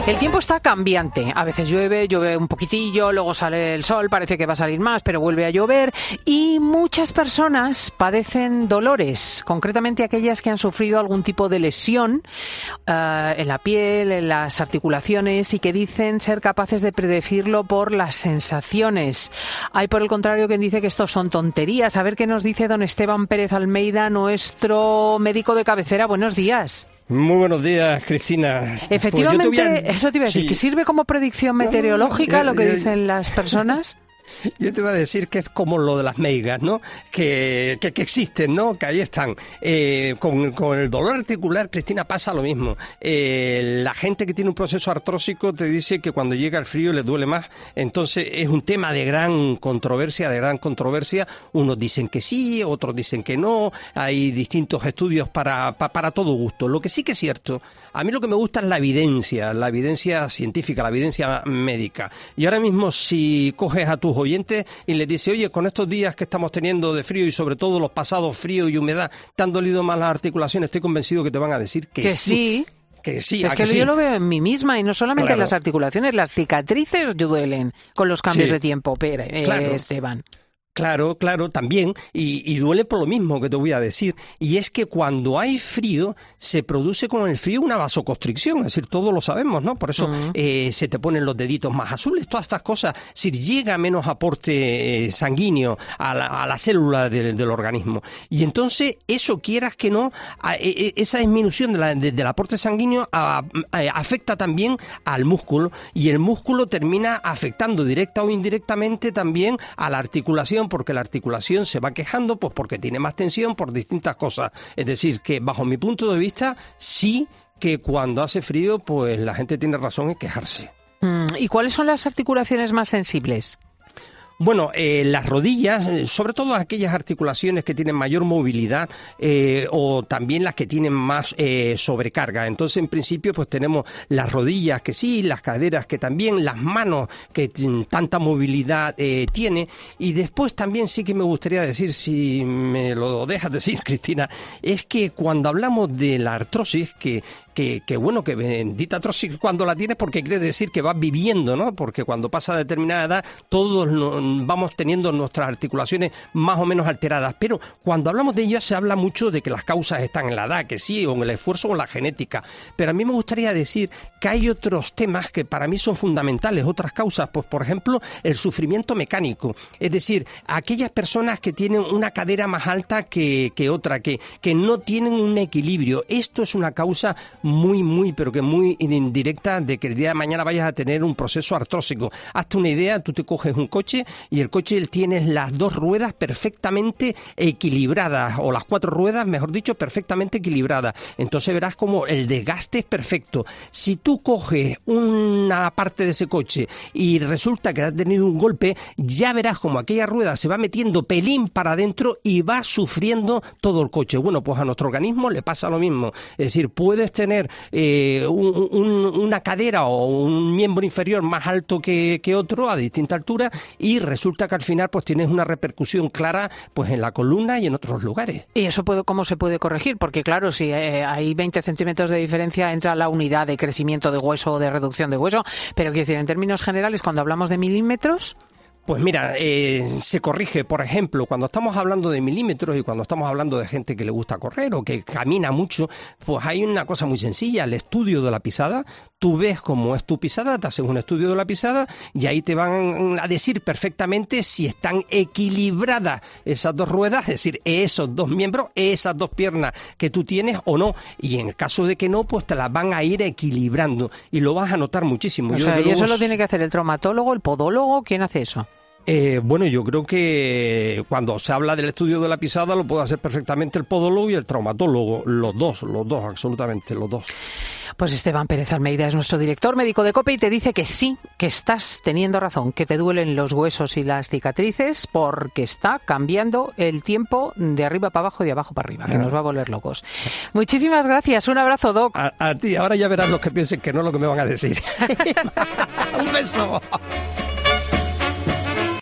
El tiempo está cambiante. A veces llueve un poquitillo, luego sale el sol, parece que va a salir más, pero vuelve a llover. Y muchas personas padecen dolores, concretamente aquellas que han sufrido algún tipo de lesión en la piel, en las articulaciones, y que dicen ser capaces de predecirlo por las sensaciones. Hay, por el contrario, quien dice que esto son tonterías. A ver qué nos dice don Esteban Pérez Almeida, nuestro médico de cabecera. Buenos días. Muy buenos días, Cristina. Efectivamente, pues eso te iba a decir, ¿que sirve como predicción meteorológica lo que dicen las personas? Yo te iba a decir que es como lo de las meigas, ¿no? Que existen, ¿no? Que ahí están. Con el dolor articular, Cristina, pasa lo mismo. La gente que tiene un proceso artrósico te dice que cuando llega el frío le duele más. Entonces es un tema de gran controversia, Unos dicen que sí, otros dicen que no. Hay distintos estudios para todo gusto. Lo que sí que es cierto, a mí lo que me gusta es la evidencia científica, la evidencia médica. Y ahora mismo, si coges a tus oyentes y les dices, oye, con estos días que estamos teniendo de frío y sobre todo los pasados frío y humedad, ¿te han dolido más las articulaciones? Estoy convencido que te van a decir que sí. Que sí, es que yo lo veo en mí misma, y no solamente en las articulaciones, las cicatrices duelen con los cambios de tiempo, Esteban. Claro, también, y duele por lo mismo que te voy a decir, y es que cuando hay frío, se produce con el frío una vasoconstricción, es decir, todos lo sabemos, ¿no? Por eso se te ponen los deditos más azules, todas estas cosas, es decir, llega menos aporte sanguíneo a la célula del organismo, y entonces eso, quieras que no, esa disminución del aporte sanguíneo afecta también al músculo, y el músculo termina afectando directa o indirectamente también a la articulación, porque la articulación se va quejando, pues porque tiene más tensión, por distintas cosas. Es decir, que bajo mi punto de vista, sí que cuando hace frío, pues la gente tiene razón en quejarse. ¿Y cuáles son las articulaciones más sensibles? Bueno, las rodillas, sobre todo aquellas articulaciones que tienen mayor movilidad o también las que tienen más sobrecarga. Entonces, en principio, pues tenemos las rodillas que sí, las caderas que también, las manos que tanta movilidad tiene. Y después también sí que me gustaría decir, si me lo dejas decir, Cristina, es que cuando hablamos de la artrosis, que bendita artrosis cuando la tienes, porque quiere decir que vas viviendo, ¿no? Porque cuando pasa determinada edad, todos vamos teniendo nuestras articulaciones más o menos alteradas, pero cuando hablamos de ellas se habla mucho de que las causas están en la edad, que sí, o en el esfuerzo o en la genética, pero a mí me gustaría decir que hay otros temas que para mí son fundamentales, otras causas, pues por ejemplo, el sufrimiento mecánico, es decir, aquellas personas que tienen una cadera más alta que otra, que no tienen un equilibrio. Esto es una causa muy, pero que muy indirecta de que el día de mañana vayas a tener un proceso artrósico. Hazte una idea, tú te coges un coche y el coche tienes las dos ruedas perfectamente equilibradas, o las cuatro ruedas, mejor dicho, perfectamente equilibradas. Entonces verás como el desgaste es perfecto. Si tú coges una parte de ese coche y resulta que has tenido un golpe, ya verás como aquella rueda se va metiendo pelín para adentro y va sufriendo todo el coche. Bueno, pues a nuestro organismo le pasa lo mismo. Es decir, puedes tener una cadera o un miembro inferior más alto que otro a distinta altura, y resulta que al final pues tienes una repercusión clara pues en la columna y en otros lugares. ¿Y eso cómo se puede corregir? Porque claro, si hay 20 centímetros de diferencia entre la unidad de crecimiento de hueso o de reducción de hueso, pero quiero decir, en términos generales, cuando hablamos de milímetros... Pues mira, se corrige, por ejemplo, cuando estamos hablando de milímetros y cuando estamos hablando de gente que le gusta correr o que camina mucho, pues hay una cosa muy sencilla, el estudio de la pisada. Tú ves cómo es tu pisada, te haces un estudio de la pisada y ahí te van a decir perfectamente si están equilibradas esas dos ruedas, es decir, esos dos miembros, esas dos piernas que tú tienes o no. Y en el caso de que no, pues te las van a ir equilibrando y lo vas a notar muchísimo. ¿Y eso lo tiene que hacer el traumatólogo, el podólogo? ¿Quién hace eso? Bueno, yo creo que cuando se habla del estudio de la pisada lo puede hacer perfectamente el podólogo y el traumatólogo, los dos, absolutamente los dos. Pues Esteban Pérez Almeida es nuestro director médico de COPE y te dice que sí, que estás teniendo razón, que te duelen los huesos y las cicatrices porque está cambiando el tiempo de arriba para abajo y de abajo para arriba, que nos va a volver locos. Muchísimas gracias, un abrazo, Doc. A ti, ahora ya verás los que piensen que no es lo que me van a decir. Un beso.